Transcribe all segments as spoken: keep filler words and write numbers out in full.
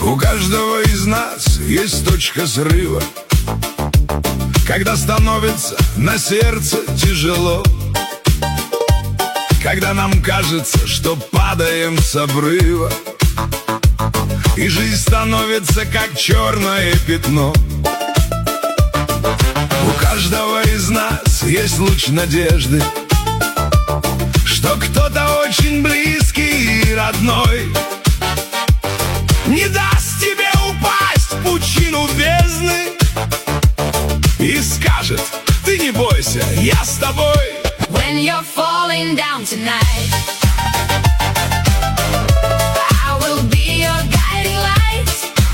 У каждого из нас есть точка срыва, когда становится на сердце тяжело, когда нам кажется, что падаем с обрыва, и жизнь становится как черное пятно. У каждого из нас есть луч надежды, что кто-то очень близкий и родной не даст тебе упасть в пучину бездны и скажет: ты не бойся, я с тобой. When you're falling down tonight, I will be your guiding light.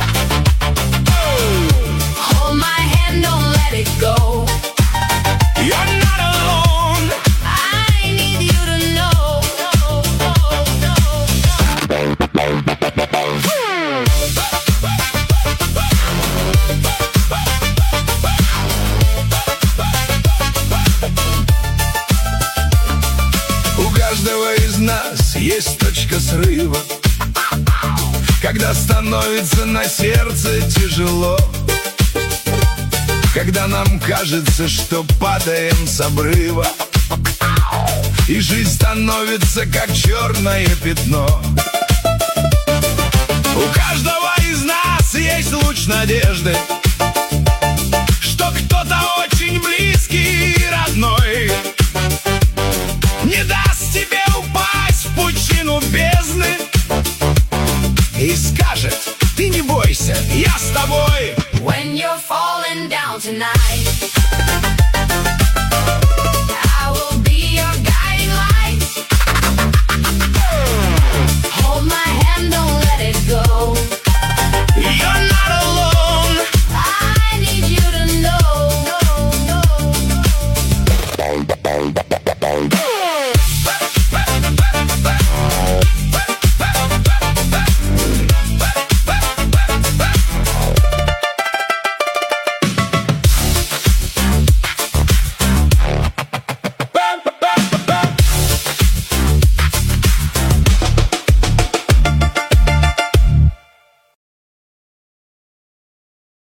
Hold my hand, don't let it go. You're not alone. I need you to know. У каждого из нас есть точка срыва, когда становится на сердце тяжело, когда нам кажется, что падаем с обрыва, и жизнь становится как черное пятно. У каждого из нас есть луч надежды, что кто-то очень близкий и родной не даст тебе упасть в пучину бездны и скажет: ты не бойся, я с тобой. When you're falling down tonight, I will be your guiding light. Hold my hand, don't let it go. You're not alone. I need you to know.